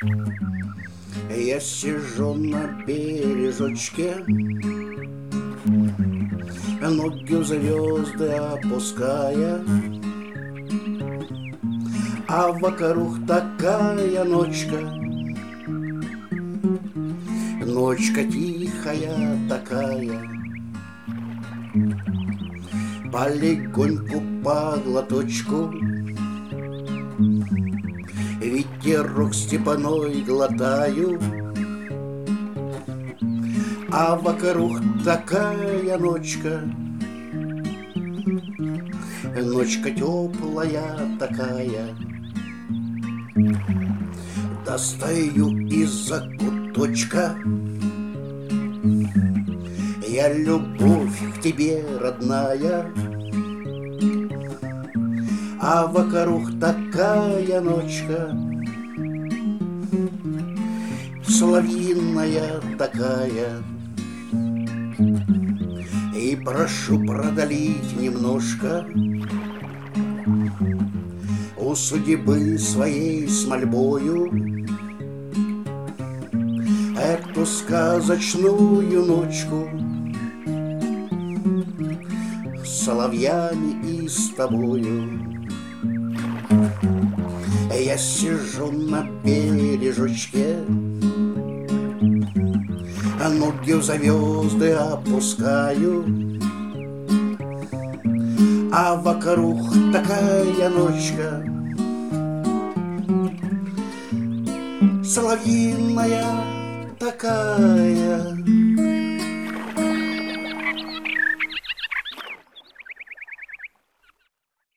Я сижу на бережочке, ноги в звезды опуская, а вокруг такая ночка, ночка тихая такая. Полегоньку по глоточку ветерок степной глотаю, а вокруг такая ночка, ночка теплая такая. Достаю из-за куточка я любовь к тебе, родная, а вокруг такая ночка, соловьиная такая. И прошу продолить немножко у судьбы своей с мольбою эту сказочную ночку с соловьями и с тобою. Я сижу на бережочке, ноги в звезды опускаю, а вокруг такая ночка, соловьиная такая.